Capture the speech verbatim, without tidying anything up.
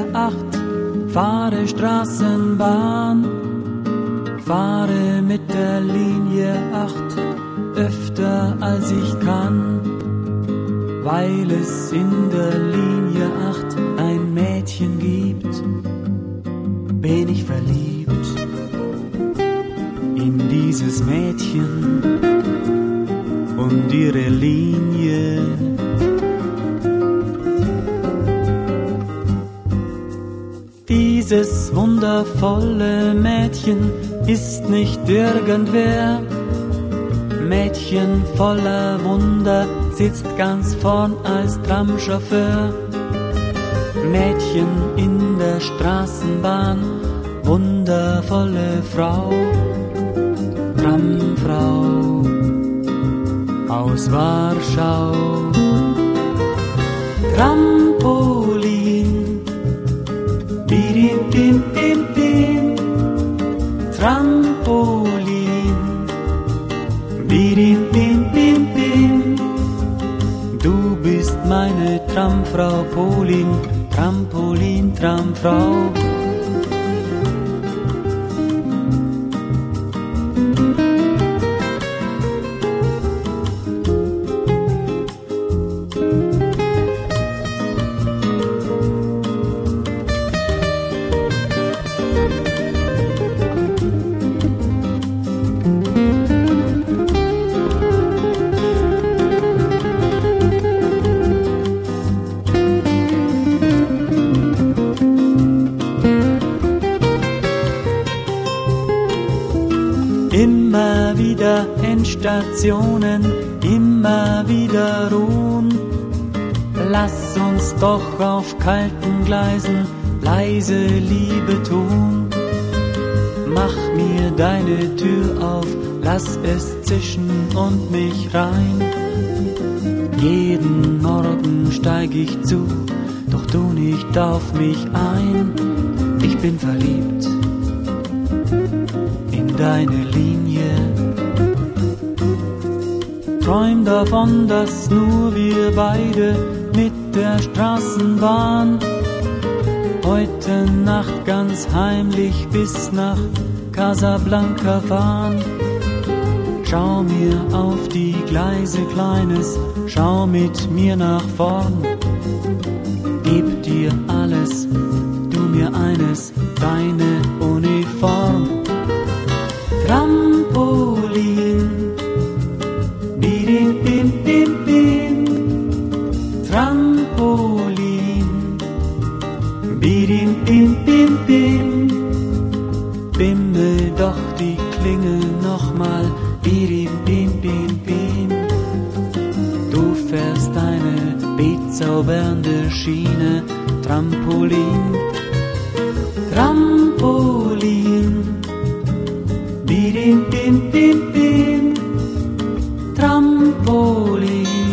Linie acht, fahre Straßenbahn, fahre mit der Linie acht öfter als ich kann, weil es in der Linie acht ein Mädchen gibt, bin ich verliebt in dieses Mädchen und ihre Linie. Dieses wundervolle Mädchen ist nicht irgendwer. Mädchen voller Wunder sitzt ganz vorn als Tramchauffeur. Mädchen in der Straßenbahn, wundervolle Frau, Tramfrau aus Warschau. Trampolin, bidim, bim, bim, bim. Trampolin, bidim, bim, bim, bim. Du bist meine Tramfrau Polin, Trampolin, Tramfrau. Immer wieder Endstationen, immer wieder ruhen. Lass uns doch auf kalten Gleisen leise Liebe tun. Mach mir deine Tür auf, lass es zischen und mich rein. Jeden Morgen steig ich zu, doch du nicht auf mich ein. Ich bin verliebt in deine Linie. Träum davon, dass nur wir beide mit der Straßenbahn heute Nacht ganz heimlich bis nach Casablanca fahren. Schau mir auf die Gleise, Kleines, schau mit mir nach vorn. Gib dir alles, du mir eines, deine Uniform. Trampolin, bidim, bim, bim, bim. Trampolin, bidim, bim, bim, bim. Bimmel doch die Klingel nochmal, bidim, bim, bim, bim. Du fährst eine bezaubernde Schiene, Trampolin, Trampolin. Bidim, bim, bim, bim. Trampolin.